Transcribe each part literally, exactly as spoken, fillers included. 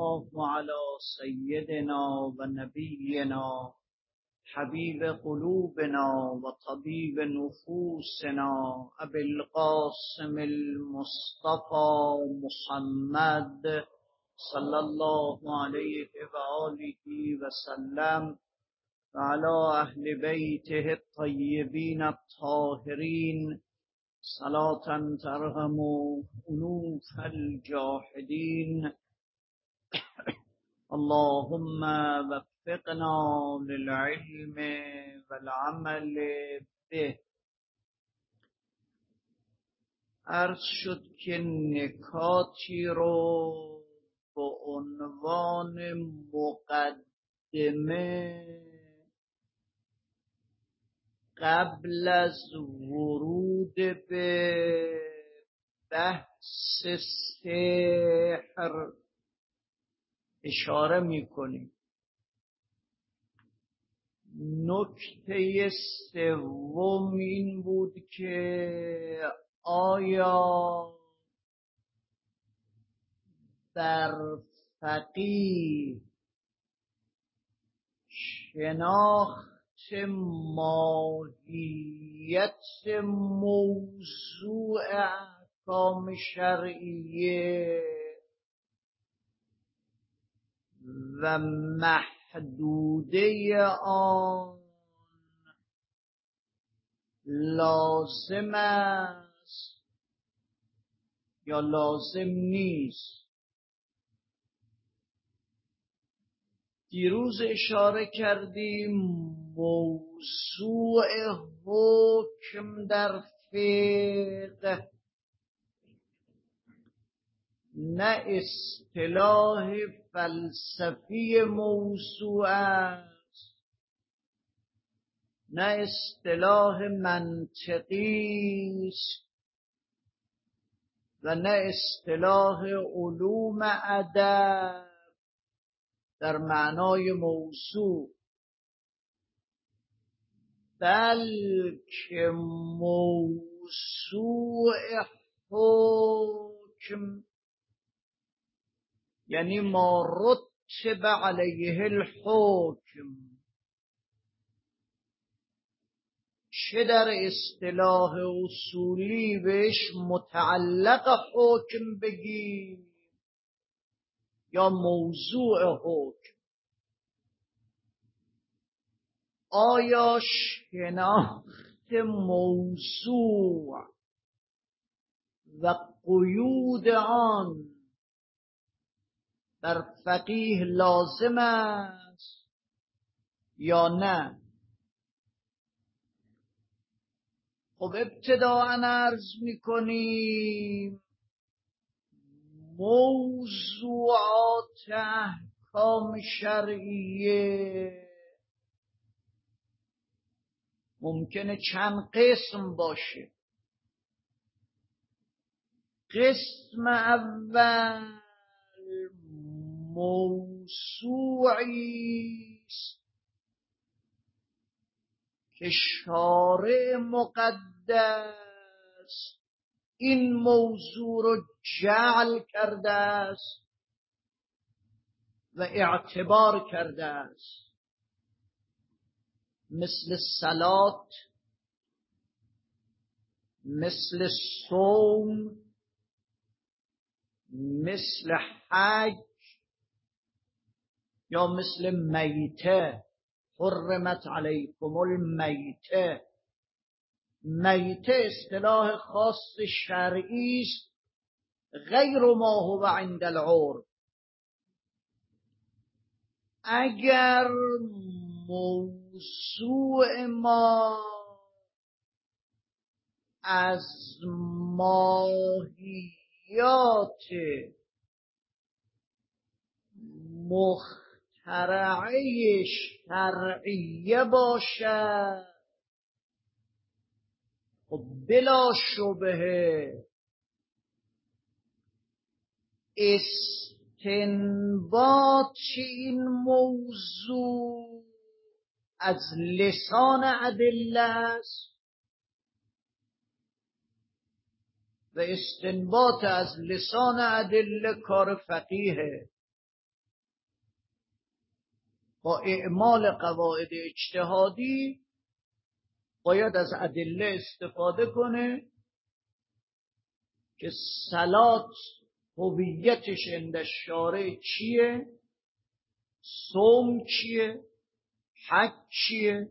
الله على سيدنا ونبينا حبيب قلوبنا وطبيب نفوسنا أبي القاسم المصطفى محمد صلى الله عليه وآله وسلم وعلى أهل بيته الطيبين الطاهرين صلاة ترحم أنوف الجاحدين. اللهم وفقنا للعلم والعمل به. عرض شد که نکاتی رو با عنوان مقدمه قبل از ورود به بحث سحر اشاره می‌کنیم. نکته سوم این بود که آیا در فقیه شناخت ماهیت موضوع احکام شرعیه و محدوده آن لازم است یا لازم نیست؟ دیروز اشاره کردیم موضوع حکم در فقه نه اصطلاح فلسفی موضوع است، نه اصطلاح منطقی است و نه اصطلاح علوم ادب در معنای موضوع، بلکه موضوع حکم یعنی ما رتب علیه الحکم، چه در اصطلاح اصولی بهش متعلق حکم بگیم یا موضوع حکم. آیا شناخت موضوع و قیود آن در فقیه لازم است یا نه؟ خب ابتداءً عرض می‌کنیم موضوعات احکام شرعیه ممکنه چند قسم باشه. قسم اول موضوعی است که شارع مقدس این موضوع رو جعل کرده است و اعتبار کرده است، مثل صلات، مثل صوم، مثل حج یا مثل میته. حرمت علیکم المیته. میته اصطلاح خاص شرعی است غیر ما هو عند العرف. اگر موضوع ما از ماهیات مخترعه شرعیه باشد، خب بلا شبهه استنباط این موضوع از لسان ادله است و استنباط از لسان ادله کار فقیهه. با اعمال قواعد اجتهادی باید از ادله استفاده کنه که صلات هویتش عند الشارع چیه، صوم چیه، حج چیه،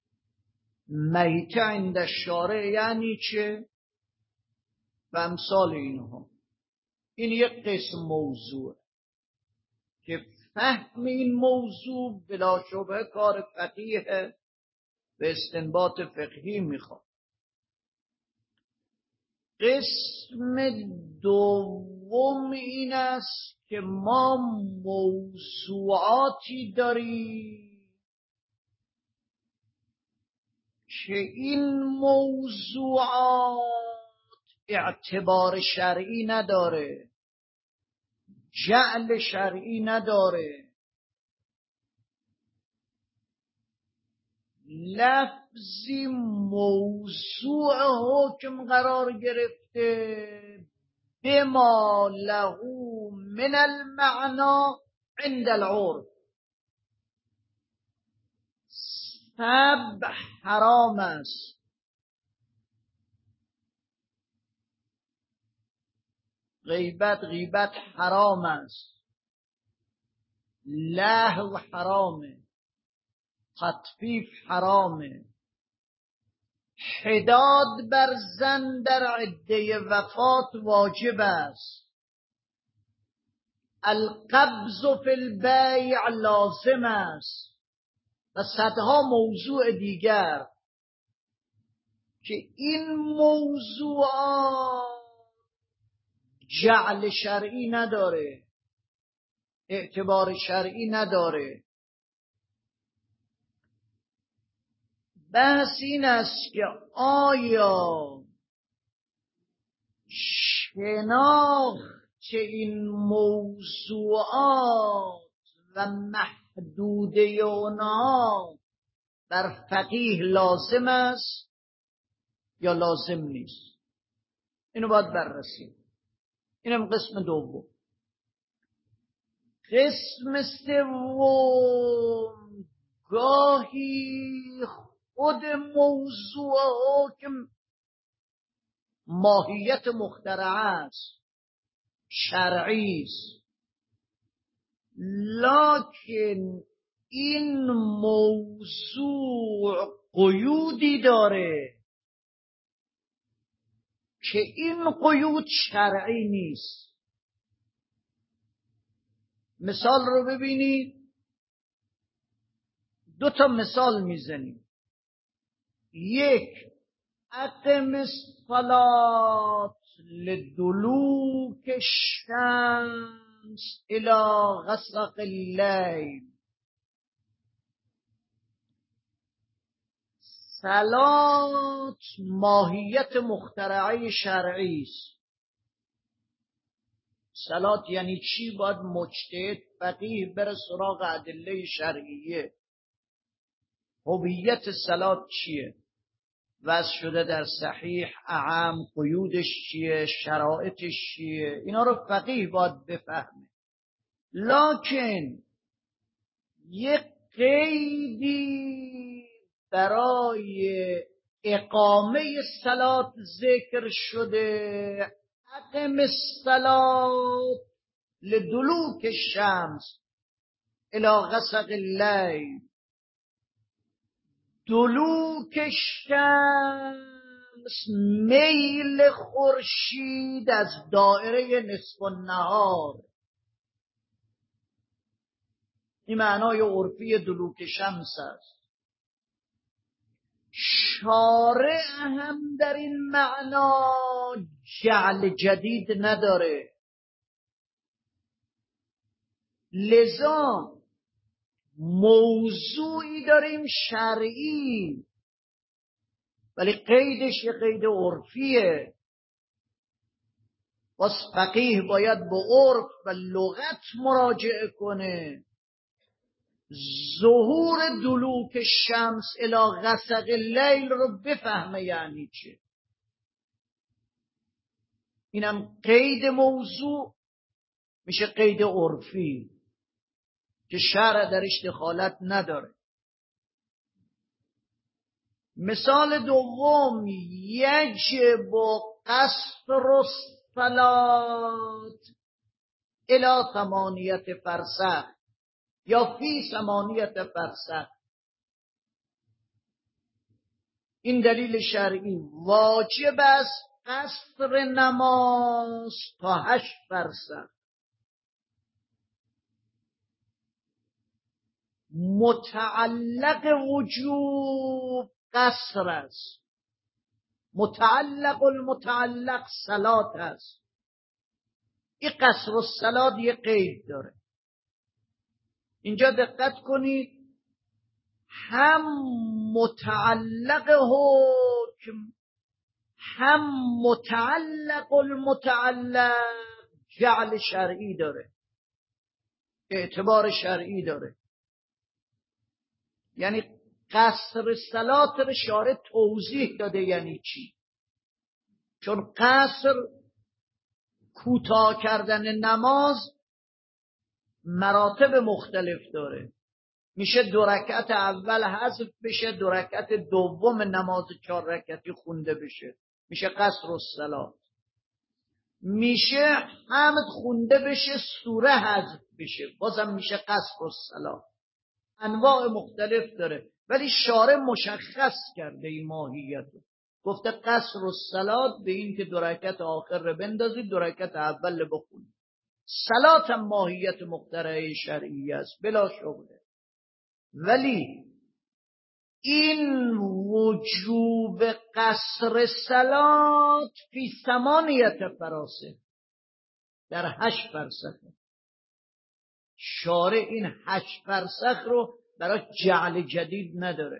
میته عند الشارع یعنی چه و امثال اینها. این یک قسم موضوع که فهم این موضوع بلا شبه کار فقیه به استنباط فقهی میخواد. قسم دوم این است که ما موضوعاتی داریم که این موضوعات اعتبار شرعی نداره، جعل شرعی نداره، لفظی موضوع حکم قرار گرفته بما له من المعنا عند العرف. سب حرام است، غیبت غیبت حرام است، لهو حرامه، تطفیف حرامه، حداد بر زن در عده وفات واجب است، القبض فی البیع لازم است و صدها موضوع دیگر که این موضوعات جعل شرعی نداره، اعتبار شرعی نداره. بحث این است که آیا شناخت این موضوعات و محدوده اونها بر فقیه لازم است یا لازم نیست؟ اینو باید بررسی. اینم قسم دوم. قسم سوم گاهی خود موضوع حکم ماهیت مخترعه است، شرعی است، لکن این موضوع قیودی داره که این قیود شرعی نیست. مثال رو ببینید، دو تا مثال میزنیم. یک، اقم الصلاة لدلوک الشمس الى غسق اللیل. صلات ماهیت مخترعه شرعی است. صلات یعنی چی؟ باید مجتهد فقیه بره سراغ ادله شرعیه. هویت صلات چیه؟ وضع شده در صحیح، اعم، قیودش چیه، شرایطش چیه، اینا رو فقیه باید بفهمه. لکن یک قیدی برای اقامه صلات ذکر شده، اقم الصلاة لدلوک الشمس الی غسق اللیل. دلوک الشمس میل خورشید از دایره نصف النهار، این معنای عرفی دلوک شمس است. شارع هم در این معنا جعل جدید نداره، لذا موضوعی داریم شرعی ولی قیدش یه قید عرفیه. پس فقیه باید به عرف و لغت مراجعه کنه. ظهور دلوک شمس الی غسق اللیل رو بفهمه یعنی چه. اینم قید موضوع میشه قید عرفی. که شرع درش دخالت نداره. مثال دوم، یجب قصر الصلاة الی ثمانیت فرسخ یا فی ثمانیت فرسخ. این دلیل شرعی، واجب است قصر نماز تا هشت فرسخ. متعلق وجوب قصر است، متعلق المتعلق صلات است. این قصر الصلات یه قید داره. اینجا دقت کنید، هم متعلق حکم هم متعلق المتعلق جعل شرعی داره، اعتبار شرعی داره. یعنی قصر صلات رو شارع توضیح داده یعنی چی. چون قصر کوتاه کردن نماز مراتب مختلف داره. میشه دو رکعت اول حذف بشه، دو رکعت دوم نماز چهار رکعتی خونده بشه، میشه قصر الصلات. میشه حمد خونده بشه، سوره حذف بشه، بازم میشه قصر الصلات. انواع مختلف داره، ولی شارع مشخص کرده این ماهیت رو. گفته قصر الصلات به این که دو رکعت آخر رو بندازید، دو رکعت اول رو بخونید. صلات هم ماهیت مخترعه شرعی است بلا شبهه. ولی این وجوب قصر صلات فی ثمانیت فراسخ، در هشت فرسخه. شارع این هشت فرسخ رو برای جعل جدید نداره،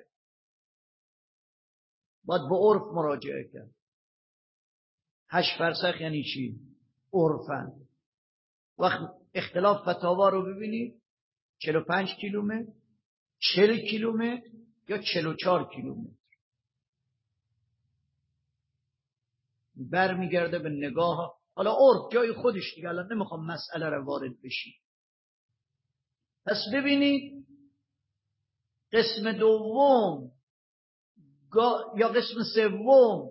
باید به عرف مراجعه کرد. هشت فرسخ یعنی چی؟ عرفن. وقت اختلاف فتاوا رو ببینید، چهل و پنج کیلومتر، چهل کیلومتر یا چهل و چهار کیلومتر. برمیگرده به نگاه، حالا عرف جای خودش دیگه، الان نمیخوام مسئله رو وارد بشی. پس ببینید قسم دوم گا... یا قسم سوم،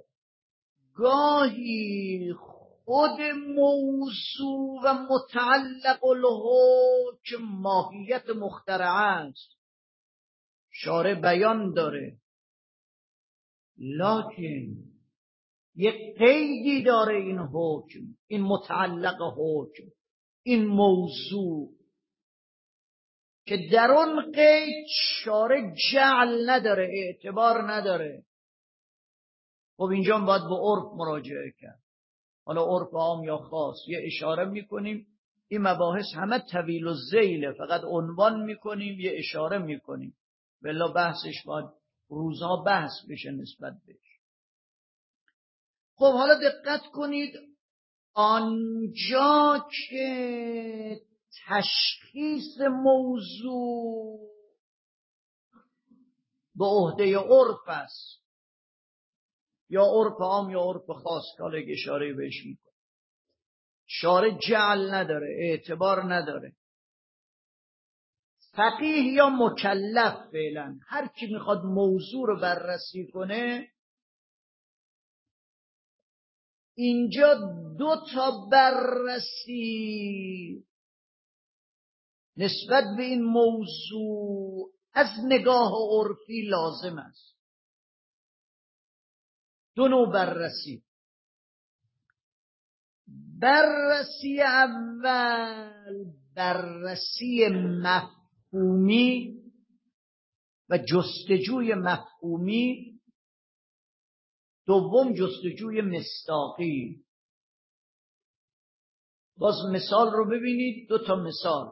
گاهی خود موضوع و متعلق الحکم ماهیت مخترعه است، شارع بیان داره، لکن یک قیدی داره این حکم، این متعلق حکم، این موضوع، که در اون قید شارع جعل نداره، اعتبار نداره. خب اینجا باید به عرف مراجعه کرد. حالا عرف عام یا خاص، یه اشاره میکنیم. این مباحث همه طویل و ذیله، فقط عنوان میکنیم، یه اشاره میکنیم، بلا بحثش باید روزها بحث بشه نسبت بهش. خب حالا دقت کنید، آنجا که تشخیص موضوع به عهده عرف است، یا عرف عام یا عرف خاص، که حالا اشاره بهش میکنه، شارع جعل نداره، اعتبار نداره. فقیه یا مکلف فعلا، هر کی میخواد موضوع رو بررسی کنه، اینجا دو تا بررسی نسبت به این موضوع از نگاه عرفی لازم است. دو نوع بررسی. بررسی اول بررسی مفهومی و جستجوی مفهومی، دوم جستجوی مصداقی. باز مثال رو ببینید، دو تا مثال.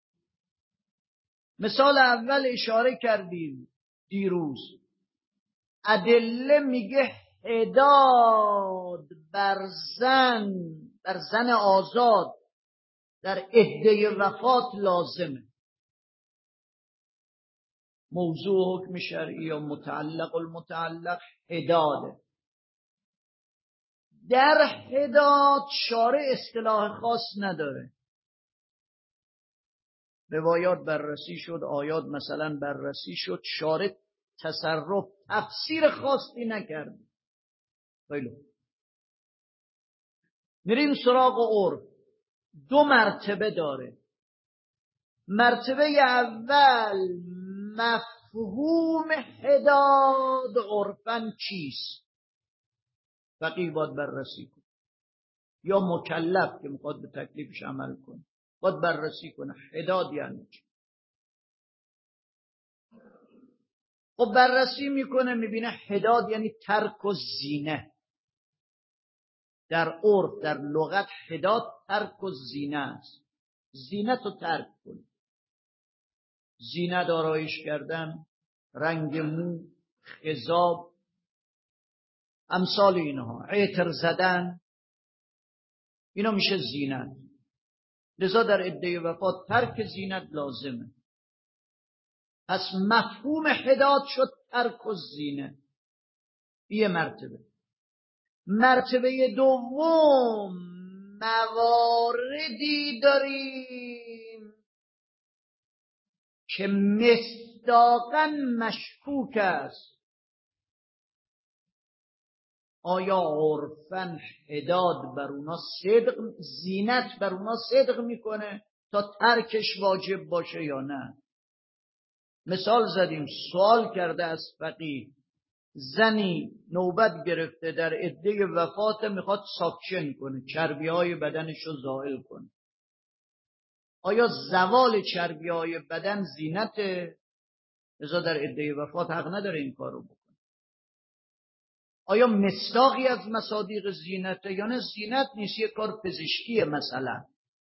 مثال اول اشاره کردیم دیروز، ادله میگه حداد بر زن بر زن آزاد در عده وفات لازمه. موضوع حکم شرعی یا متعلق المتعلق حداده. در حداد شارع اصطلاح خاص نداره. روایات بررسی شد، آیات مثلا بررسی شد، شارع تصرف تفسیر خاصی نکرد. خیلی میریم سراغ عرف. دو مرتبه داره. مرتبه اول مفهوم حداد عرفاً چیست؟ فقیه باید بررسی کنه، یا مکلف که میخواد به تکلیفش عمل کنه باید بررسی کنه حداد یعنی چی. خب بررسی میکنه میبینه حداد یعنی ترک و زینه. در عرف در لغت حداد ترک و زینه است. زینت رو ترک کنه، زینت آرایش کردن، رنگ مو، خضاب، امثال اینها، عطر زدن، اینا میشه زینت. لذا در عده وفات ترک زینت لازمه. پس مفهوم حداد شد ترک و زینه. یه مرتبه. مرتبه دوم مواردی داریم که مصداقاً مشکوک است. آیا عرفاً حداد بر اونا صدق، زینت بر اونا صدق میکنه تا ترکش واجب باشه یا نه؟ مثال زدیم، سوال کرده از فقیه، زنی نوبت گرفته در عده وفات میخواد ساکشن کنه، چربی های بدنش رو زائل کنه. آیا زوال چربی های بدن زینته؟ لذا در عده وفات حق نداره این کارو بکنه. آیا مصداقی از مصادیق زینته یا نه زینت نیست، یه کار پزشکیه مثلا؟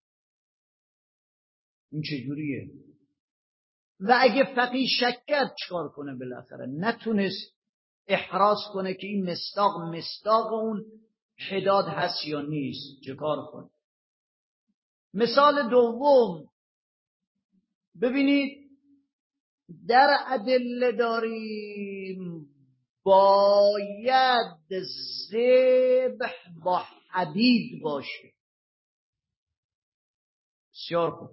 این چجوریه؟ و اگه فقیه شک کرد چکار کنه؟ بالاخره نتونست احراز کنه که این مصداق مصداق اون حداد هست یا نیست، چه کار کنه؟ مثال دوم ببینید، در ادله داریم باید ذبح با حدید باشه. بسیار خوب.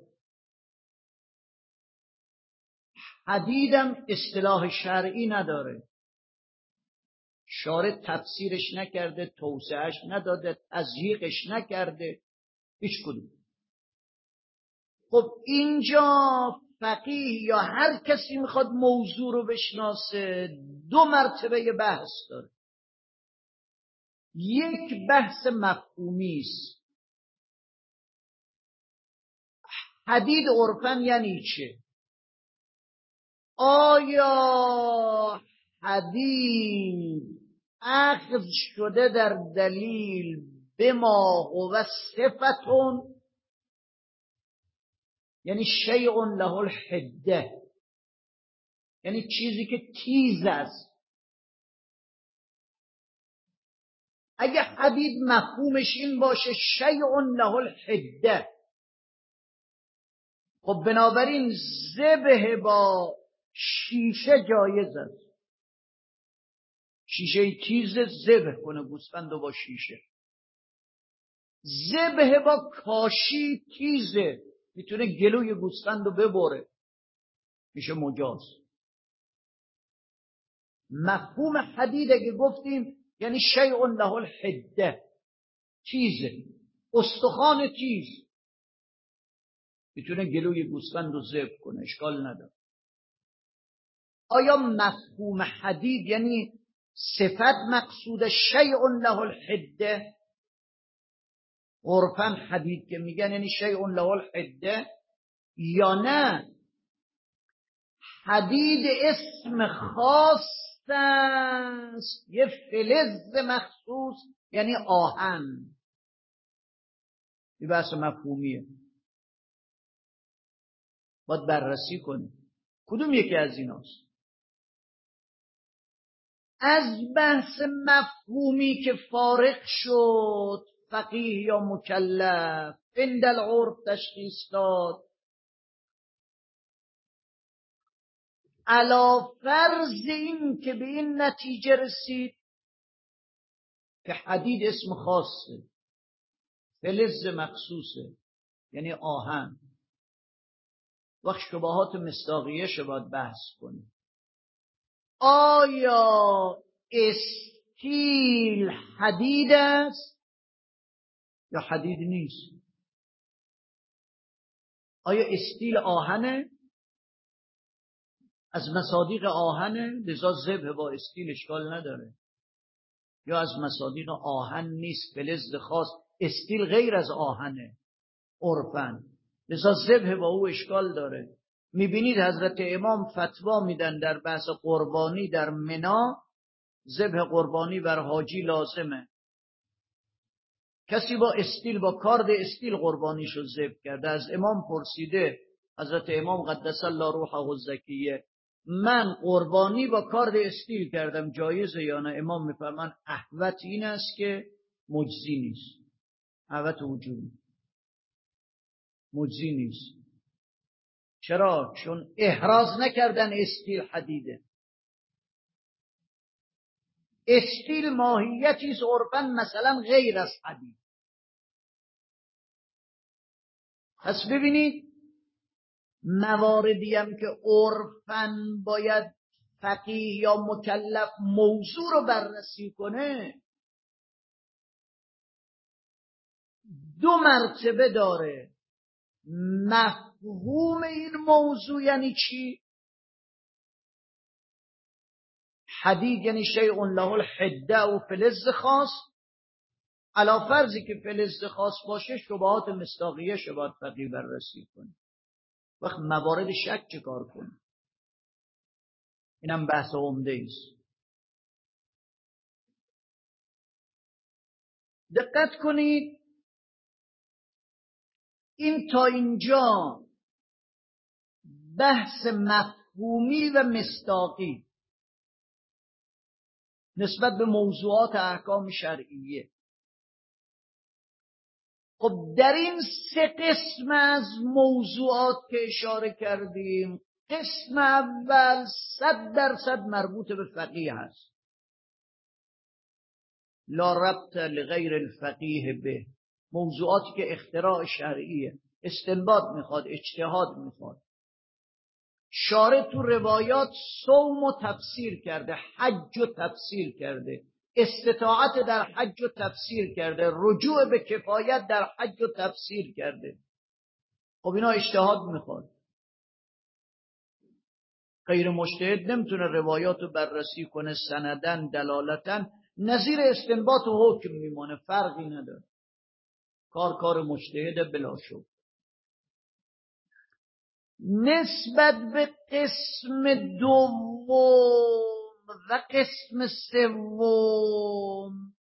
حدیدم اصطلاح شرعی نداره، شارع تفسیرش نکرده، توسعهش نداده، تضییقش نکرده، هیچ کدوم. خب اینجا فقیه یا هر کسی میخواد موضوع رو بشناسه دو مرتبه بحث داره. یک بحث مفهومی است. حدید عرفاً یعنی چه؟ آیا حدید اخذ شده در دلیل بما هو صفتون، یعنی شیء له الحده، یعنی چیزی که تیز است. اگه حدید مفهومش این باشه شیء له الحده، خب بنابراین ذبح با شیشه جایز است. شیشه تیز ذبح کنه گوسفند با شیشه. ذبح با کاشی تیزه، میتونه گلوی گوسفند رو ببره، میشه مجاز. مفهوم حدید اگه گفتیم یعنی شیء له الحده، تیزه، استخوان تیز، میتونه گلوی گوسفند رو ذبح کنه، اشکال نداره. آیا مفهوم حدید یعنی صفت مقصود شیء له الحده؟ عرفاً حدید که میگن یعنی شیء له الحده یا نه حدید اسم خاص است، یه فلز مخصوص یعنی آهن؟ این بحث مفهومیه، باید بررسی کنیم کدوم یکی از ایناست. از بحث مفهومی که فارغ شد فقیه یا مکلف عند العرف تشخیص داد، علی فرض این که به این نتیجه رسید که حدید اسم خاصه، فلز مخصوصه یعنی آهن، وقت شبهات مصداقیه شو باید بحث کنیم. آیا استیل حدید است یا حدید نیست؟ آیا استیل آهنه؟ از مصادیق آهنه، لذا ذبح با استیل اشکال نداره. یا از مصادیق آهن نیست، فلز خاص، استیل غیر از آهنه عرفاً، لذا ذبح با او اشکال داره. میبینید حضرت امام فتوا میدن در بحث قربانی در منی، ذبح قربانی بر حاجی لازمه. کسی با استیل، با کارد استیل قربانیشو ذبح کرده، از امام پرسیده حضرت امام قدس الله روحه الزکیه من قربانی با کارد استیل کردم جایزه یا نه؟ امام میفرمان احوط این است که مجزی نیست. احوط وجود مجزی نیست. چرا؟ چون احراز نکردن استیل حدیده. استیل ماهیتی است عرفاً مثلا غیر از حدید. پس ببینید مواردی هم که عرفاً باید فقیه یا مکلف موضوع رو بررسی کنه دو مرتبه داره. مفهوم این موضوع یعنی چی؟ حدید یعنی شیء له الحده و فلز خاص، علی فرضی که فلز خاص باشه شبهات مصداقیه شو باید فقیه بررسی کنه. وقت موارد شک چه کار کنه؟ اینم بحث عمده است. دقت کنید، این تا اینجا بحث مفهومی و مصداقی نسبت به موضوعات احکام شرعیه. خب در این سه قسم از موضوعات که اشاره کردیم، قسم اول صد درصد مربوط به فقیه هست، لا ربط لغیر الفقیه به. موضوعاتی که اختراع شرعیه، استنباط میخواد، اجتهاد میخواد. شارع تو روایات صوم و تفسیر کرده، حج و تفسیر کرده، استطاعت در حج و تفسیر کرده، رجوع به کفایت در حج و تفسیر کرده. خب اینا اجتهاد میخواد. غیر مجتهد نمیتونه روایات رو بررسی کنه سندن دلالتن، نظیر استنباط و حکم میمونه، فرقی نداره. کار کار مجتهد بلا شک. نسبت به قسم دوم و قسم سوم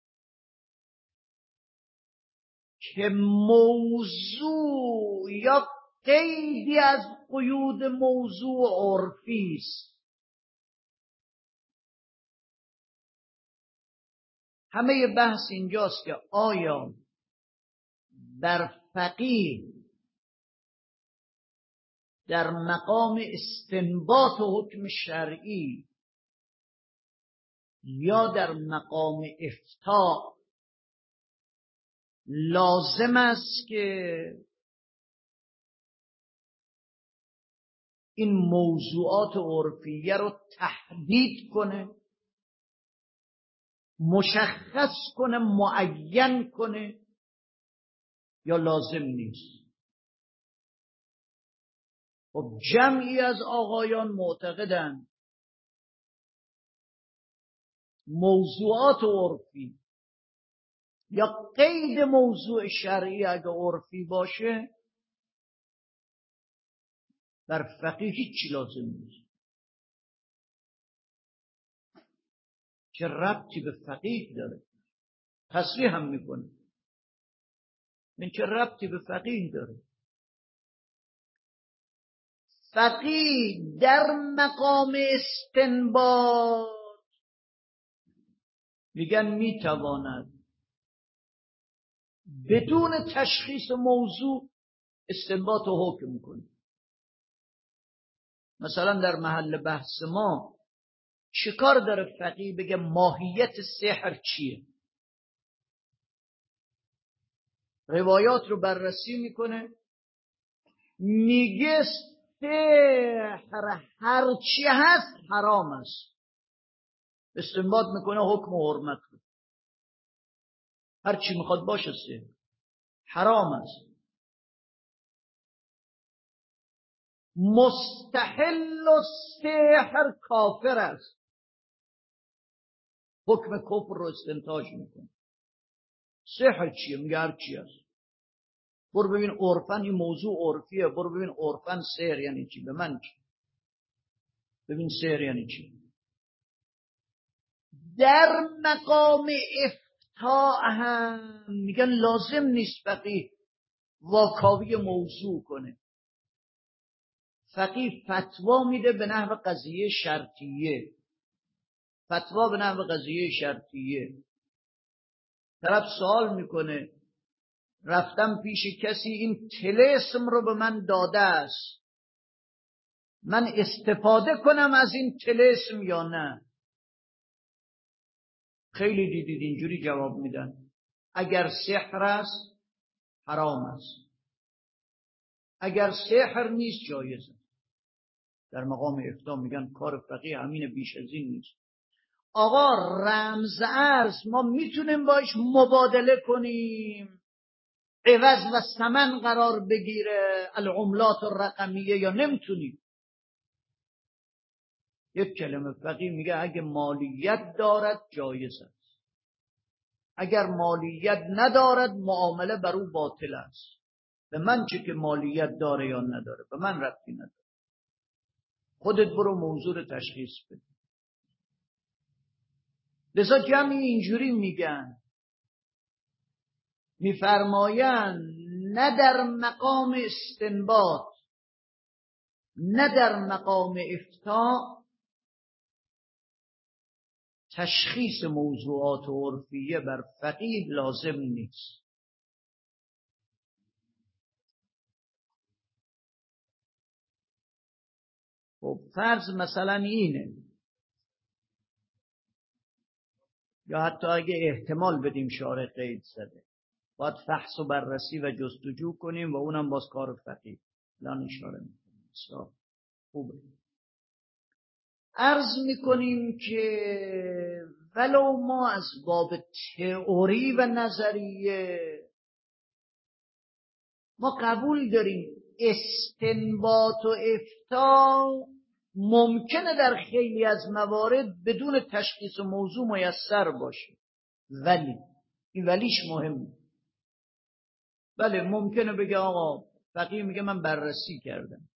که موضوع یا قیدی از قیود موضوع عرفی است، همه بحث اینجاست که آیا بر فقیه در مقام استنباط و حکم شرعی یا در مقام افتاء لازم است که این موضوعات عرفیه رو تحدید کنه، مشخص کنه، معین کنه، یا لازم نیست. خب جمعی از آقایان معتقدند موضوعات عرفی یا قید موضوع شرعی اگه عرفی باشه بر فقیه هیچی لازم نیست. چه ربطی به فقیه داره؟ تصریح هم میکنه این چه ربطی به فقیه داره؟ فقیه در مقام استنباط میگن میتواند بدون تشخیص موضوع استنباط و حکم کنه. مثلا در محل بحث ما چیکار داره فقیه بگه ماهیت سحر چیه؟ روایات رو بررسی میکنه، میگه سحر هرچی هست حرام است. استنباط میکنه حکم و حرمت رو. هرچی میخواد باشه سحر حرام است. مستحل السحر کافر است. حکم کفر رو استنتاج میکنه. سحر چیه؟ میگه هرچی است. برو ببین عرفن، این موضوع عرفیه، برو ببین عرفن سحر یعنی چی، به من چی، ببین سحر یعنی چی. در مقام افتاء هم میگن لازم نیست فقیه واکاوی موضوع کنه. فقیه فتوا میده به نحو قضیه شرطیه. فتوا به نحو قضیه شرطیه. طرف سوال میکنه رفتم پیش کسی، این طلسم رو به من داده است، من استفاده کنم از این طلسم یا نه؟ خیلی دیدید اینجوری جواب میدن اگر سحر است حرام است، اگر سحر نیست جایز است. در مقام افتاء میگن کار فقیه همین، بیش از این نیست. آقا رمز ارز ما میتونیم باش مبادله کنیم، عوض و ثمن قرار بگیره العملات الرقمیه، یا نمیتونیم؟ یک کلمه فقیه میگه اگه مالیت دارد جایز است، اگر مالیت ندارد معامله بر او باطل است. به من چه که مالیت داره یا نداره، به من ربطی نداره. خودت برو موضوع رو تشخیص بده. لذا جمعی اینجوری میگن، میفرماین نه در مقام استنباط نه در مقام افتاء تشخیص موضوعات عرفیه بر فقیه لازم نیست. خب فرض مثلا اینه، یا حتی اگه احتمال بدیم شارع قید زده، باید فحص و بررسی و جستجو کنیم و اونم باز کار فقیه. الان اشاره میکنیم. خوبه. عرض میکنیم که ولو ما از باب تئوری و نظریه ما قبول داریم استنباط و افتاء ممکنه در خیلی از موارد بدون تشخیص موضوع میسر باشه، ولی این ولیش مهمه. بله ممکنه بگه آقا فقیه میگه من بررسی کردم،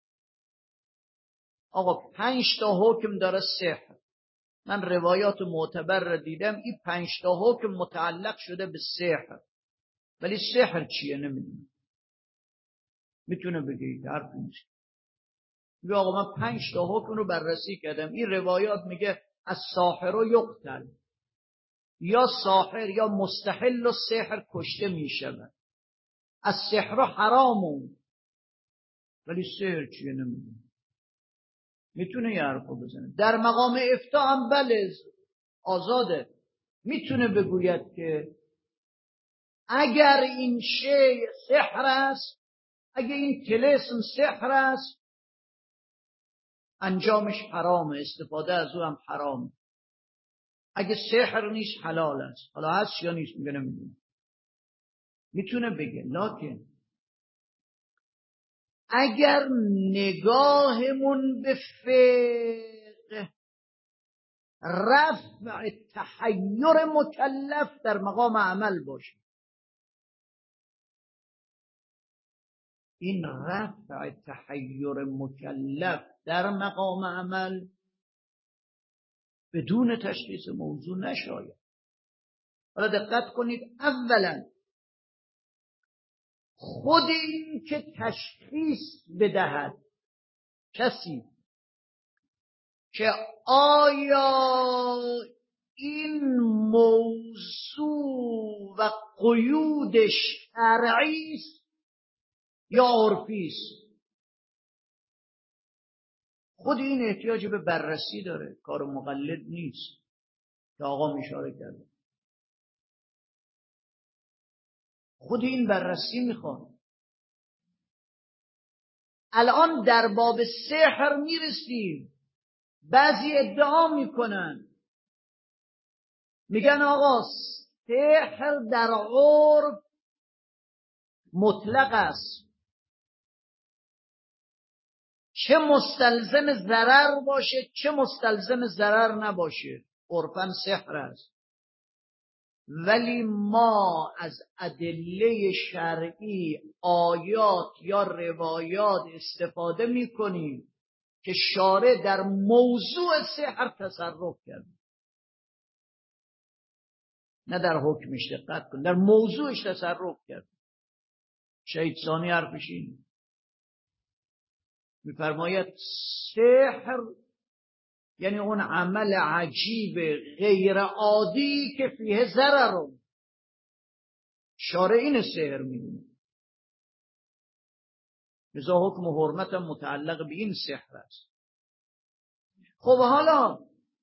آقا پنج تا حکم داره سحر، من روایات معتبر را دیدم، این پنج تا حکم متعلق شده به سحر، ولی سحر چیه نمیدونم. میتونه بگه این حرف نیست. میگه آقا من پنج تا حکم رو بررسی کردم، این روایات میگه از ساحر و یقتل، یا ساحر یا مستحل و سحر کشته میشود، از سحر حرامون، ولی سحر چیه نمیدونم. میتونه یه حرف بزنه. در مقام افتاء هم بله آزاده، میتونه بگوید که اگر این شی سحر است، اگر این طلسم سحر است، انجامش حرامه، استفاده از او هم حرامه. اگه سحر نیست حلال است. حالا هست یا نیست میگه نمیدونه. میتونه بگه. لکن اگر نگاهمون به فقه رفع تحیر مکلف در مقام عمل باشه، این رفع تحیر مکلف در مقام عمل بدون تشخیص موضوع نشاید. حالا دقت کنید، اولا خود این که تشخیص بدهد کسی که آیا این موضوع و قیودش شرعی است یا عرفی است، خود این احتیاج به بررسی داره، کار مقلد نیست که آقا اشاره کرده. خود این بررسی میخواد. الان در باب سحر میرسیم. بعضی ادعا میکنن، میگن آقا سحر در عرف مطلق است، چه مستلزم ضرر باشه چه مستلزم ضرر نباشه عرفاً سحر است. ولی ما از ادله شرعی، آیات یا روایات استفاده میکنیم که شارع در موضوع سحر تصرف کرده، نه در حکمش. دقت کن، در موضوعش تصرف کرده. شهید ثانی حرفش اینه، میفرماید سحر یعنی اون عمل عجیب غیر عادی که فیه ضرر رو شارع این سحر میدونه. لذا حکم و حرمت هم متعلق به این سحر است. خب حالا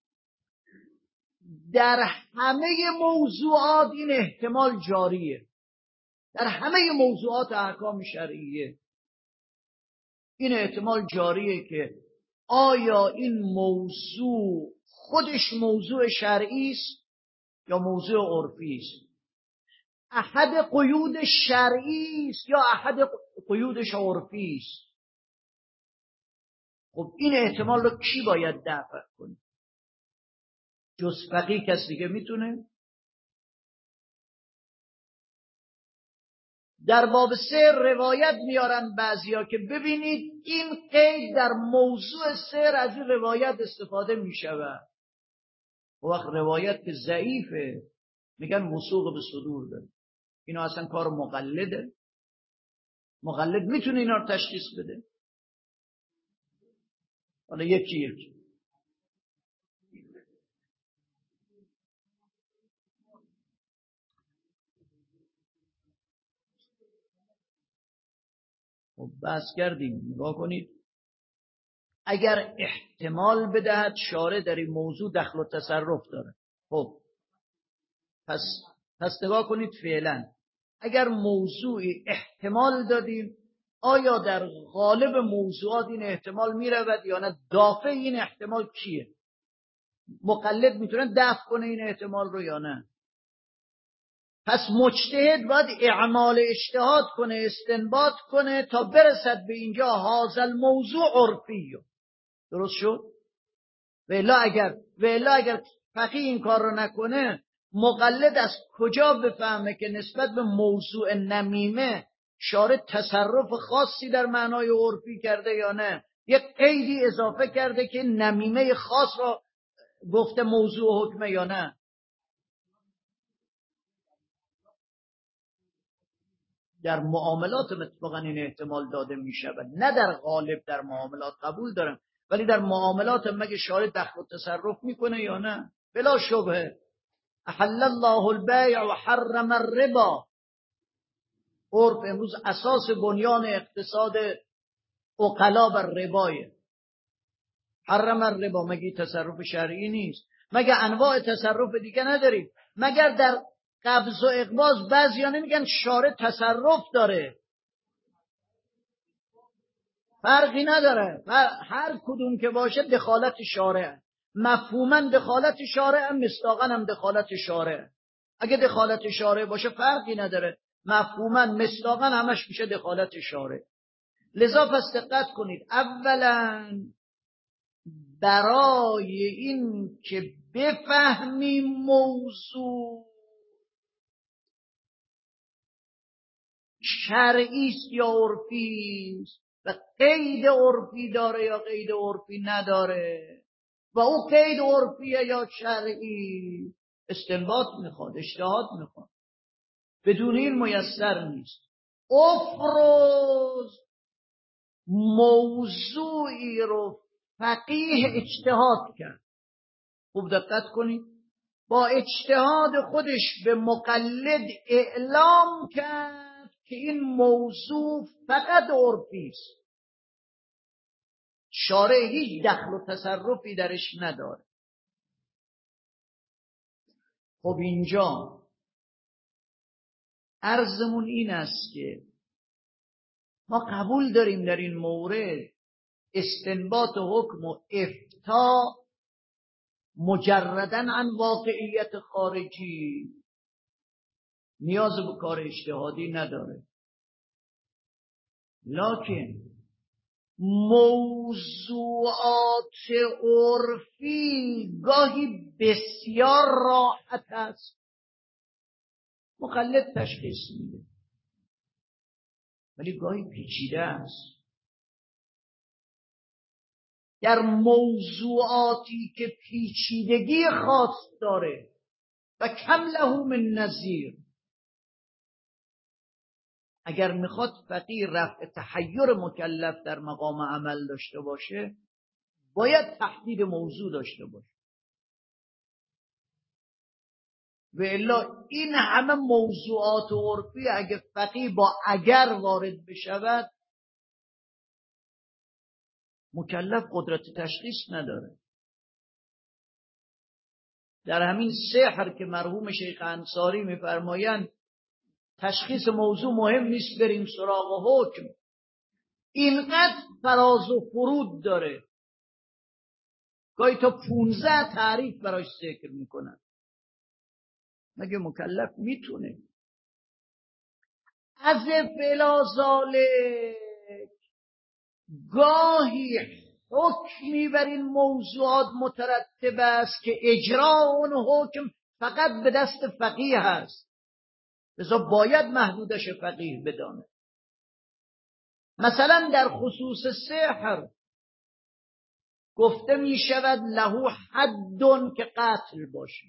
در همه موضوعات این احتمال جاریه، در همه موضوعات احکام شرعیه این احتمال جاریه که آیا این موضوع خودش موضوع شرعی است یا موضوع عرفی است، احد قیود شرعی است یا احد قیودش عرفی است. خب این احتمال رو کی باید دفع کنه؟ جز فقیه کس دیگه میتونه؟ در باب سحر روایت میارن بعضیا که ببینید این قید در موضوع سحر از این روایت استفاده میشود. وقت روایت که ضعیفه میگن وثوق به صدور داره. اینا اصلا کار مقلده. مقلد میتونه اینا رو تشخیص بده؟ حالا یکی یکی خب بحث کردیم. نگاه کنید، اگر احتمال بدهد شارع در این موضوع دخل و تصرف داره، خب پس پس نگاه کنید فعلا اگر موضوعی احتمال دادیم آیا در غالب موضوعات این احتمال میرود یا نه؟ دافع این احتمال کیه؟ مقلد میتونه دفع کنه این احتمال رو یا نه؟ پس مجتهد باید اعمال اجتهاد کنه، استنباط کنه تا برسد به اینجا هذا الموضوع عرفی. درست شد؟ و الا اگر و الا اگر فقیه این کار رو نکنه، مقلد از کجا بفهمه که نسبت به موضوع نمیمه شارع تصرف خاصی در معنای عرفی کرده یا نه؟ یک قیدی اضافه کرده که نمیمه خاص را گفته موضوع حکمه یا نه؟ در معاملات اتفاقا این احتمال داده می شود، نه در غالب. در معاملات قبول دارم، ولی در معاملات مگه شارع دخل و تصرف میکنه یا نه؟ بلا شبهه. احل الله البیع و حرم الربا. عرف امروز اساس بنیان اقتصاد عقلا بر ربایه. حرم الربا مگه تصرف شرعی نیست؟ مگه انواع تصرف دیگه نداریم؟ مگر در قبض و اقباض بعضیا نمیگن شارع تصرف داره؟ فرقی نداره، هر کدوم که باشه دخالت شارع. مفهوما دخالت شارع هم، مصداقا هم دخالت شارع. اگه دخالت شارع باشه فرقی نداره، مفهوما مصداقا همش میشه دخالت شارع. لذا پس دقت کنید، اولا برای این که بفهمیم موضوع شرعی است یا عرفی است و قید عرفی داره یا قید عرفی نداره و او قید عرفیه یا شرعی، استنباط میخواد، اجتهاد میخواد. بدون این میسر نیست. افرض موضوعی رو فقیه اجتهاد کرد، خوب دقت کنید، با اجتهاد خودش به مقلد اعلام کرد که این موضوع فقط عرفی است، شارع هیچ دخل و تصرفی درش نداره. خب اینجا عرضمون این است که ما قبول داریم در این مورد استنباط حکم و افتاء مجرداً عن واقعیت خارجی نیاز به کار اجتهادی نداره، لکن موضوعات عرفی گاهی بسیار راحت است، مقلد تشخیص میده، ولی گاهی پیچیده است. در موضوعاتی که پیچیدگی خاص داره و کم له من نظیر، اگر میخواد فقیه رفع تحیر مکلف در مقام عمل داشته باشه باید تحدید موضوع داشته باشه، و الا این همه موضوعات عرفی اگه فقیه با اگر وارد بشود مکلف قدرت تشخیص نداره. در همین سحر که مرحوم شیخ انصاری میفرمایند تشخیص موضوع مهم نیست، بریم سراغ حکم، اینقدر فراز و فرود داره گاهی تا پونزده تعریف براش ذکر میکنن. مگه مکلف میتونه از بلا ذالک گاهی حکمی بر این موضوعات مترتب است که اجرا اون حکم فقط به دست فقیه هست، لذا باید محدودش فقیه بدانه. مثلا در خصوص سحر گفته می شود له حد که قتل باشه،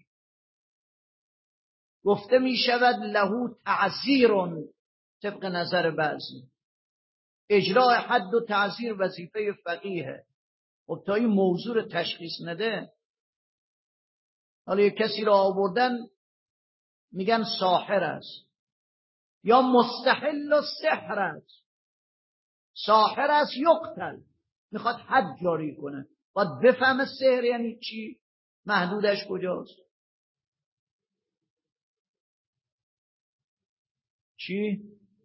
گفته می شود له تعزیر طبق نظر بعضی. اجرای حد و تعزیر وظیفه فقیهه. خب تا این موضوع رو تشخیص نده، حالا یک کسی را آوردن میگن ساحر است یا مستحل و سحر است، ساحر است یقتل، میخواد حد جاری کنه، باید بفهمه سحر یعنی چی، محدودش کجاست. چی؟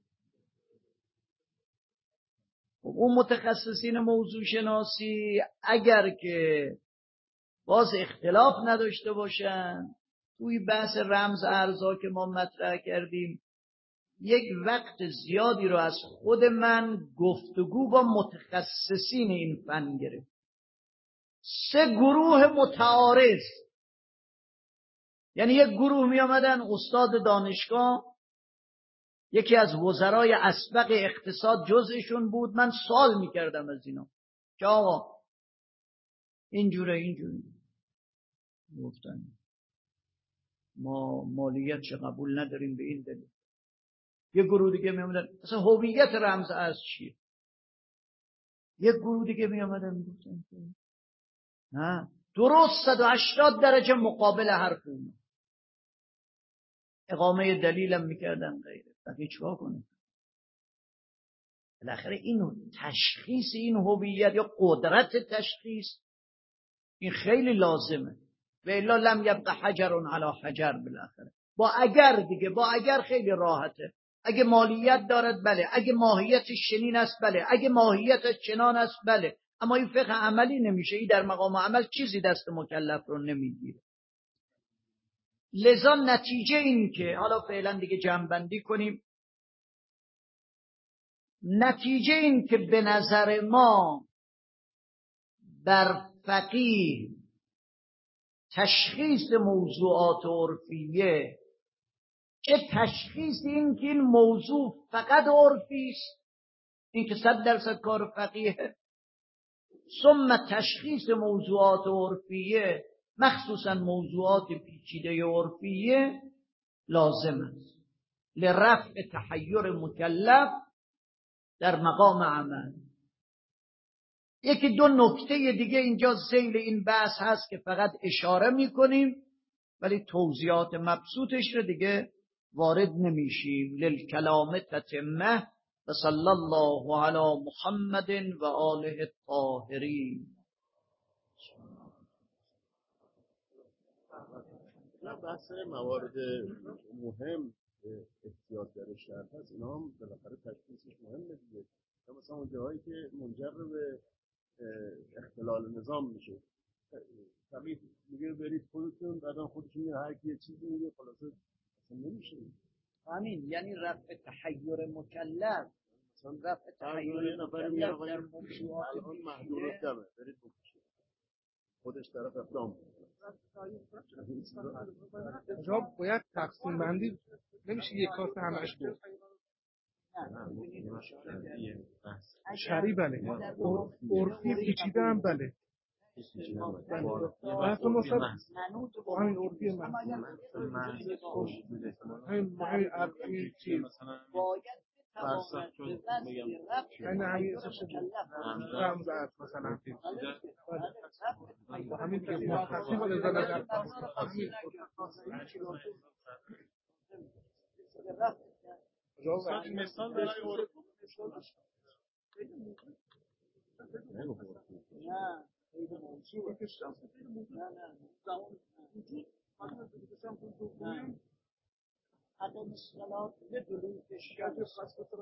اون متخصصین موضوع شناسی اگر که باز اختلاف نداشته باشن توی بحث رمز ارزا که ما مطرح کردیم، یک وقت زیادی رو از خود من گفتگو با متخصصین این فن گرفت. سه گروه متعارض، یعنی یک گروه می آمدن استاد دانشگاه، یکی از وزرای اسبق اقتصاد جزءشون بود، من سوال میکردم از اینا که آقا اینجوره اینجوره، گفتن ما مالیت چه قبول نداریم به این دلیل. یک گروه دیگه می آمدن اصلا هویت رمز از چیه، یک گروه دیگه می آمدن میگفتن نه درست صد و هشتاد درجه مقابل حرف اون، اقامه دلیلم میکردن غیره. بقیه چیکار کنه؟ بالاخره اینو تشخیص این هویت یا قدرت تشخیص این خیلی لازمه، و الا لم یبقى حجر علی حجر. بالاخره با اگر دیگه، با اگر خیلی راحته. اگه مالیت دارد بله، اگه ماهیتش چنین است بله، اگه ماهیتش چنان است بله، اما این فقه عملی نمیشه، این در مقام عمل چیزی دست مکلف رو نمیگیره. لذا نتیجه این که حالا فعلا دیگه جمع‌بندی کنیم، نتیجه این که به نظر ما بر فقیه تشخیص موضوعات عرفیه، چه تشخیص این که این موضوع فقط عرفی است، این که صد درصد کار فقیه، ثم تشخیص موضوعات عرفیه مخصوصا موضوعات پیچیده عرفیه لازم است لرفع تحیر مکلف در مقام عمل. یکی دو نکته دیگه اینجا ذیل این بحث هست که فقط اشاره میکنیم ولی توضیحات مبسوطش رو دیگه وارد نمیشیم. للکلام تتمه و صلی الله علی محمد و آله الطاهرین. بحث موارد مهم احتیاطگر شرط هست، اینا هم بالاخره تشخیصش مهمه دیگه. مثلا اون جاهایی که منجر به اختلال نظام میشه، فقیه میگه برید خودتون، بعدا خودشون هر کی یه چیزی میگه، خلاصه اصلا نمیشه. همین یعنی رفع تحیر مکلف، رفع تحیر مکلف در موضوعات محدود دمه، برید بکشید خودش طرف اقدام جواب باید تقسیم بندی نمیشه یک کاسه همش بود. شری بله، عرفی پیچیده هم بله. بحث مصد همین عرفی من همین همین عرفی چیز فرصت شد این همین رمز عرف مثلا همین دیگه مرخصی باید ازالت همین مثال برای عرف نه ایده موضوع نه نه زمان وجود نه عدم صلاة لدلوك الشمس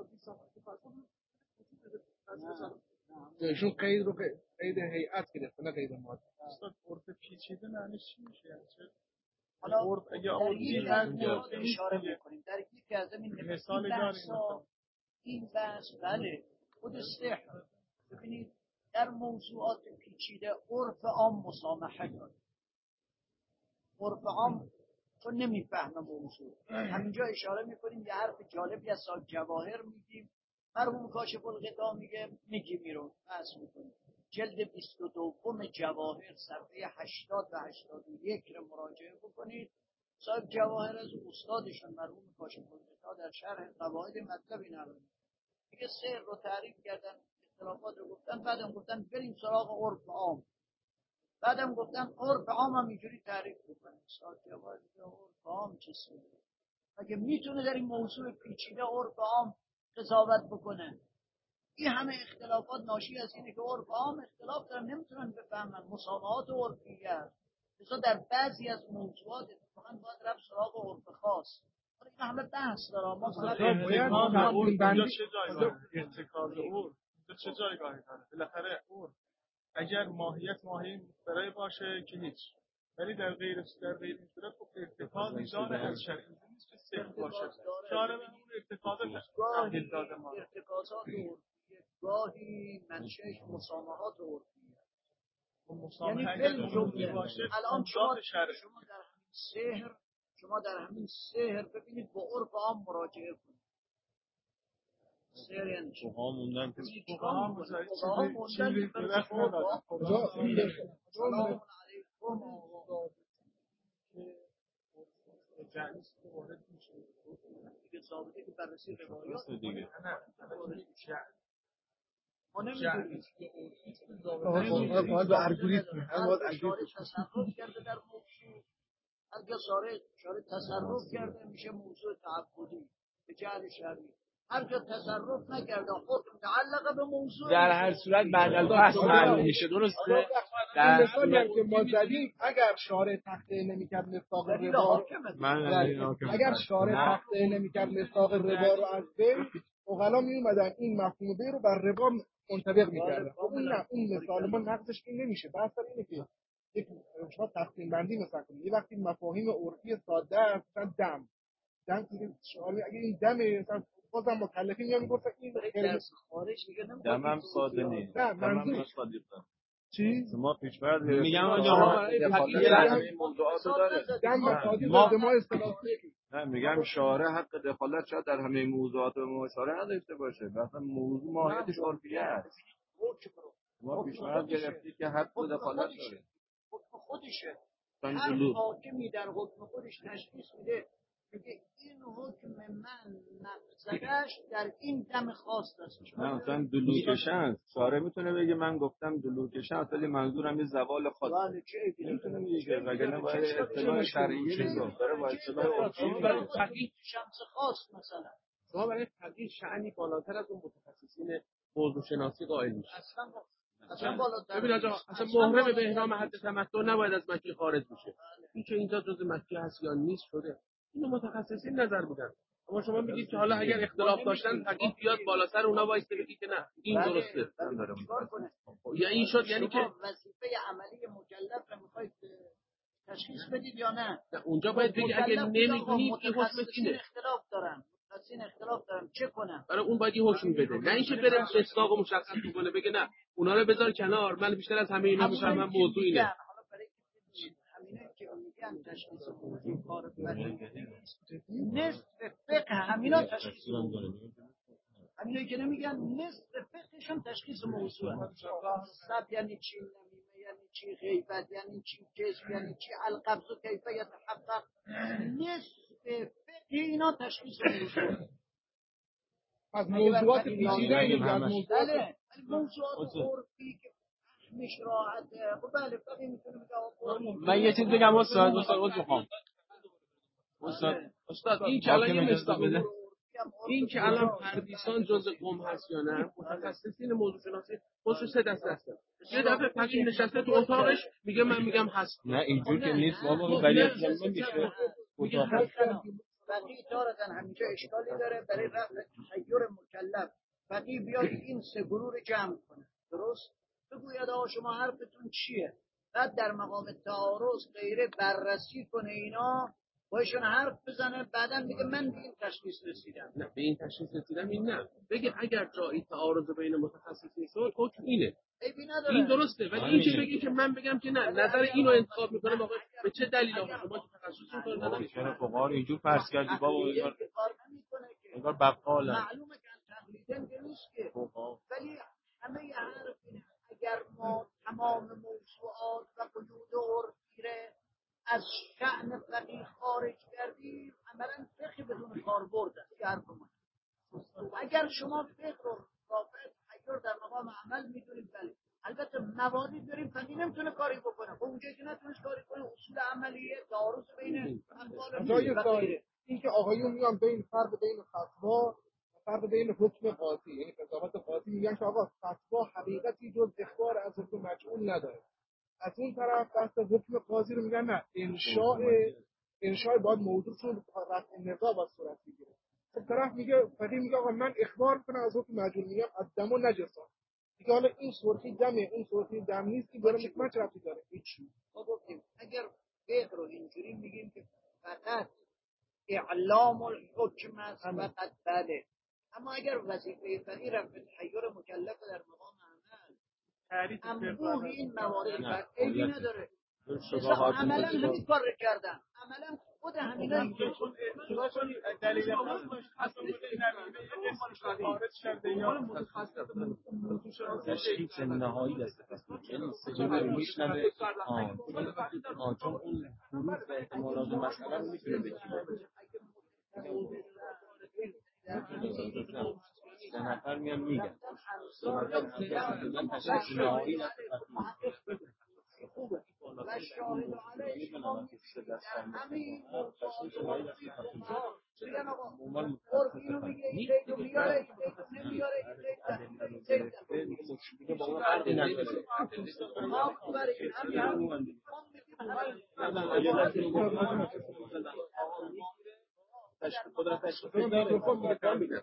ایشون قید رو قید هیئت گرفته نه قید ماده. استاد عرف پیچیده معنیش چی میشه؟ یعنی حالا عرف اگه عرفی هست اشاره میکنیم در یکی از این مثال داریم این بحث بله خود سحر. ببینید در موضوعات پیچیده عرف عام مسامحه داره. عرف عام تو نمیفهمه موضوع. همینجا اشاره میکنیم یه حرف جالبی از صاحب جواهر میگیم، مرحوم کاشف الغطا میگه میگی میرون بحث میکنیم جلد بیست و دو جواهر صفحه هشتاد و هشتاد و یک رو مراجعه بکنید. صاحب جواهر از استادشون مرحوم کاشف الغطا در شرح قواعد مطلبی نقل میگه سحر رو تعریف کردن، اختلافات رو گفتن، بعدم گفتن بریم سراغ عرف عام، بعدم گفتن عرف عام هم اینجوری تعریف بکنه. صاحب جواهر میگه عرف عام چیه؟ اگه میتونه در این موضوع پیچیده عرف عام قضاوت بکنه، این همه اختلافات ناشی از اینه که عرف عام اختلاف دارن، نمیتونن بفهمن مسامحات عرفیه. مثلا در بعضی از موضوعات اتفاقا باید رفت سراغ عرف خاص. این همه بحث داره. ما فقط باید تقسیم بندی چه جایگاهی ارتکاز عرف چه جایگاهی داره؟ بالاخره عرف اگر ماهیت ماهی برای باشه که هیچ، ولی در غیر در غیر این صورت خب ارتکازی داره از شرعی نیست که صرف باشه. شارع به اون ارتکاز تحلیل داده ما. ارتکازات عرفیه گاهی منشأش مسامحات عرفیه. یعنی فعل جمله باشه الان شما شما در همین سحر شما در همین سحر ببینید با عرف عام مراجعه کنید. سحر یعنی چی؟ فقها موندن که فقها موندن چیزی درست ندادن. سلام علیکم که جنس وارد میشه دیگه ثابته که بررسی روایات دیگه ما نمیدونیم باید به الگوریتم هم باید الگوریتم تصرف کرده در موضوع. هرگاه شارع شارع تصرف کرده میشه موضوع تعبدی به جهل شرعی. هرگاه تصرف نکرده حکم تعلق به موضوع در هر صورت بعد از بحث معلوم میشه. درسته؟ در مثالی که ما زدیم اگر شارع تخطئه نمیکرد مصداق ربا اگر شارع تخطئه نمیکرد مصداق ربا رو از بین، عقلا می اومدن این مفهوم بی رو بر ربا منطبق میکردن. خب اون نه، اون مثال ما نقضش این نمیشه. بحث اینه که یک شما تقسیم بندی مثلا کنید. یه وقتی مفاهیم عرفی ساده است، مثلا دم دم که شامل اگه این دمه مثلا بازم مکلفین یا میگفتن این خارج دیگه نمیگه دمم ساده نیست. نه منظور چی؟ ما پیش‌فرض میگم آقا این موضوعات داره. دم و ساده ما ما اصطلاح نه میگم شارع حق دخالت شاید در همه موضوعات ما شارع نداشته باشه. مثلا موضوع ماهیتش عرفیه است. ما پیش‌فرض گرفتیم که حق دخالت داره. حکم خودشه. هر حاکمی در حکم خودش تشخیص میده میگه این حکم من نقضش در این دم خاص است. نه مثلا دلوکشن شارع میتونه بگه من گفتم دلوکشن اصلا منظورم یه زوال خاص. بله چه میتونه میگه وگرنه باید اصطلاح شرعی بگه داره با اصطلاح عرفی شمس خاص مثلا. شما برای تغییر شأنی بالاتر از اون متخصصین موضوع شناسی قائل میشید. اصلا اصلا بالاتر. ببین آقا اصلا محرم به احرام حد تمتع نباید از مکی خارج بشه. این که اینجا جز مکی هست یا نیست شده. اینو متخصصین نظر میدن. اما شما میگید که حالا اگر اختلاف داشتن فقیه بیاد بالاتر اونا وایسته بگید که نه این درسته. یا این شد یعنی که وظیفه عملی مکلف رو میخواید تشخیص بدید یا نه؟ اونجا باید بگی اگه نمیدونید این حکم اینه. اختلاف دارن. متخصصین اختلاف دارن چه کنن؟ برای اون باید یه حکم بده. نه اینکه بره مصداق و مشخص بکنه بگه نه اونا رو بذار کنار من بیشتر از همه اینا میفهمم موضوع اینه. حالا برای همینه که میگن تشخیص موضوع کار نصف فقه همینا تشخیص موضوع. همینایی که نمیگن نصف فقهشون تشخیص موضوع. سب یعنی چی؟ یعنی چی غیبت، یعنی چی کذب، یعنی چی القبض و کیف یتحقق. نصف فقه اینا تشخیص موضوع. از موضوعات پیچیده میگه از موضوعات بله موضوعات عرفی که فهمش راحته. خب بله فقه میتونه بگه من یه چیز بگم استاد استاد استاد استاد استاد این کلمه مستقل این که الان پردیسان جزء قم هست یا نه متخصصین موضوع شناسی خودش سه دسته هستن. یه دفعه فقیه نشسته تو اتاقش میگه من میگم هست. نه اینجور که نیست بابا ولی من میشه میگه فقیه دارن همینجا اشکالی داره برای رفع تحیر مکلف. فقیه بیاد این سه گروه رو جمع کنه درست بگوید آقا شما حرفتون چیه بعد در مقام تعارض غیره بررسی کنه اینا باشون حرف بزنه بعدن میگه من به این تشخیص رسیدم. نه به این تشخیص رسیدم این نه بگه اگر جایی تعارض بین متخصصین شد حکم اینه این درسته ولی این که بگی که من بگم که نه نظر اینو انتخاب میکنم آقا به چه دلیل آقا شما که تخصصتون کار ندارید چرا فقها رو اینجور فرض کردی بابا انگار انگار بقاله معلومه که تقلیدن که نیست که ولی همه حرف اینه اگر ما تمام موضوعات و قیود عرفی از شأن فقیه خارج کردیم عملا فقه بدون کاربرد است حرف ما. اگر شما فقه رو رافع تحیر در مقام عمل میدونید بله البته مواردی داریم فقیه نمیتونه کاری بکنه خب اونجایی که نتونست کاری کنه اصول عملیه تعارض بین اقوال و غیره. این که آقایون میان بین فرق بین فتوا فرق بین حکم قاضی یعنی قضاوت قاضی میگن که آقا فتوا حقیقتی جز اخبار از حکم مجهول نداره. از اون طرف بحث حکم قاضی رو میگن نه انشاء انشاء باید موضوع چون رفع نزاع باید صورت بگیره. خب طرف میگه فقیه میگه آقا من اخبار کنم از حکم مجهول میگم از دم و نجسا دیگه حالا این سرخی دمه اون سرخی دم نیست این داره حکمت رفتی داره هیچی. ما گفتیم اگر فقه رو اینجوری میگیم که فقط اعلام الحکم است فقط بله اما اگر وظیفه فقیه رفع تحیر مکلف در مقام انبوه این موارد عیبی نداره عملا همین کار رو کردن عملا خود همین دلیل تشخیص نهایی دست یعنی سجبه میشنوه آه چون اون حروف و احتمالات مسئله رو میتونه بگیره سه نفر میان میگن سه نفر تشخیص نهایی خوبه و شاهد علیه در همین موضوعات بگن آقا قرب اینو میگه این دیگه میاره این دیگه نمیاره این دیگه دیگه با اون حرفی نداره ما برای همین همین قدرت تشخیص داره میکرد میده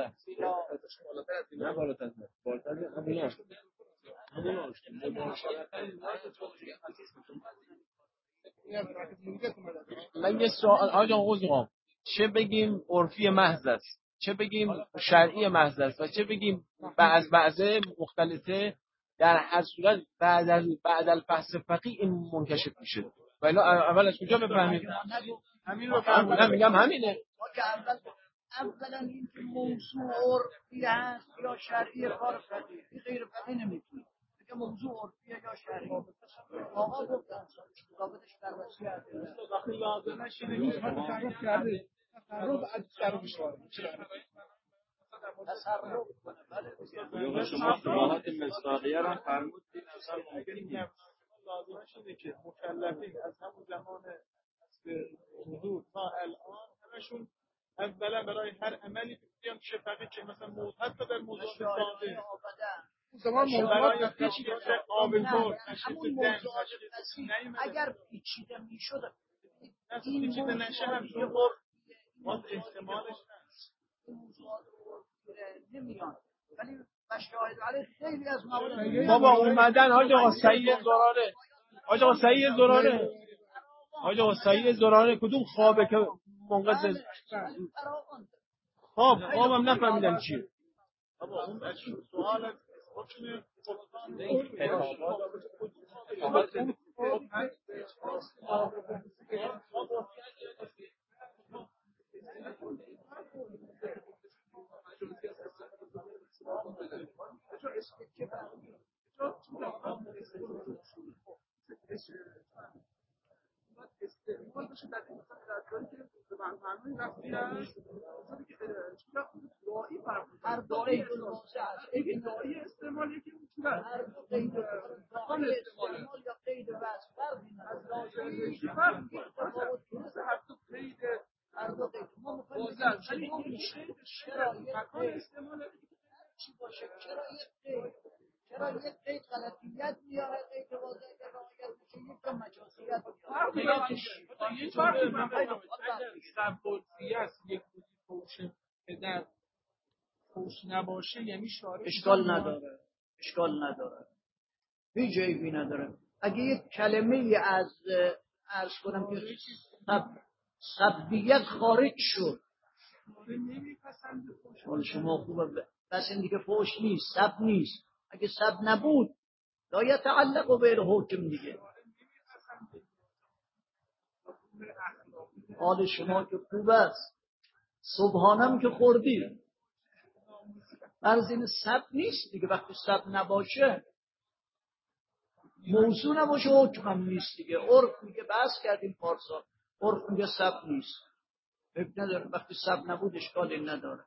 نه بالاتر از نه بالاتر از همین من یه سوال آقا عذرم چه بگیم عرفی محض است چه بگیم شرعی محض است و چه بگیم بعض بعضه مختلفه در هر صورت بعد از بعد الفحص فقیه این منکشف میشه ولی اول از کجا بفهمید همین رو فهمیدم میگم همینه اولا این که موضوع عرفی هست یا شرعی کار فقیه این غیر فقیه نمیتونه که موضوع عرفیه یا شرعی آقا گفتن رابطش بررسی کرده وقتی لازم نشینه هیچ تصرف کرده تصرف از تصرف شواره تصرف کنه شما شباهت مصداقیه رو فرمودید اصلا ممکنه لازمش اینه که مکلفین از همون زمان حضور تا الان همشون اولا برای هر عملی بیان شفقه که مثلا موضوع حتی در موضوع ساده زمان برای پیچیده آبکور همون موضوعات اگر پیچیده میشد این پیچیده نشه هم باز احتمالش هست نمیان ولی مشاهد علیه خیلی از موارد بابا اومدن حاج آقا سعید زراره حاج آقا سعید زراره حاج آقا سعید زراره کدوم خوابه که منقذ خواب خوابم نفهمیدن چیه بابا اون سوال از حکم استعمال بشه در این مثلا در کاری که به معنی رفتی هست مثلا که دعایی فرمود هر دعایی یکی دعایی استعمال یکی اون هر دو قید دعایی استعمال یا قید وصف فرقی از لازم فرق میکنه هر دو قید هر دو قید ما میخوایم ولی این شرایط مکان استعمال چی باشه چرا یک قید چرا یک قید غلطیت میاره قید واضح که رعایت میشه یک تا مجازیت میاره یه جوری من اگر سبوتی است یک بودی فوشه که در فوش نباشه یعنی شارع اشکال نداره اشکال نداره هیچ عیبی نداره اگه یک کلمه از عرض کنم که سب سبیت خارج شد حال شما خوبه بس این دیگه فوش نیست سب نیست اگه سب نبود لا یتعلق و به حکم دیگه حال شما که خوب است صبحانم که خوردی فرض این سب نیست دیگه وقتی سب نباشه موضوع نباشه حکم هم نیست دیگه عرف میگه بحث کردیم پارسا عرف میگه سب نیست فکر نداره وقتی سب نبود اشکالی نداره